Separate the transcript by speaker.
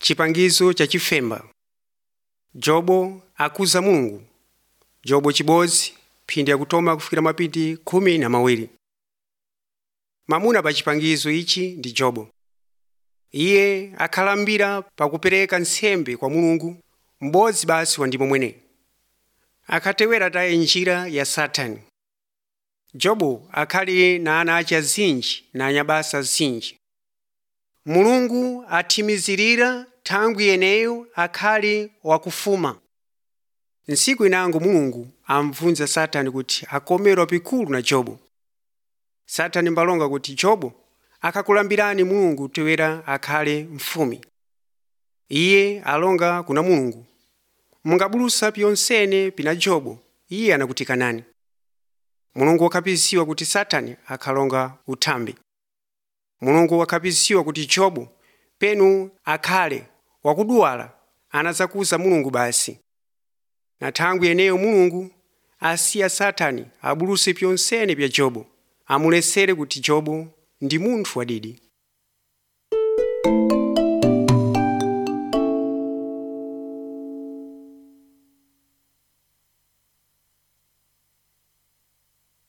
Speaker 1: Chipangizo cha chifemba. Jobo akuza Mulungu. Jobo chibodzi phindi yakutoma kufikira mapindi 12. Mamuna pa chipangizo ichi ndi Jobo. Iye akhalambira pakupereka nsembe kwa Mulungu m'bodzi basi wa ndipo mwene. Akatewera taye njira ya Satani. Jobo akhali na ana ace azinji na anyabasa azinji. Mulungu athimizirira thangwi yeneyo akhali wakufuma. Ntsiku inango Mulungu amvunza Satani kuti akomerwa pikulu na Jobo. Satani mbalonga kuti Jobo akakulambirani Mulungu tewera akhale mfumi. Iye alonga kuna Mulungu, mungabulusa pyonsene pina Jobo, iye anakutikanani. Mulungu wakapisiwa kuti Satani akhalonga uthambi. Mulungu wakapisiwa kuti Jobo penu akhale wakuduwala anazakuza Mulungu basi. Na thangwi yeneyo Mulungu asiya Satani abuluse pyonsene pya Jobo, amulesere kuti Jobo ndi munthu wadidi.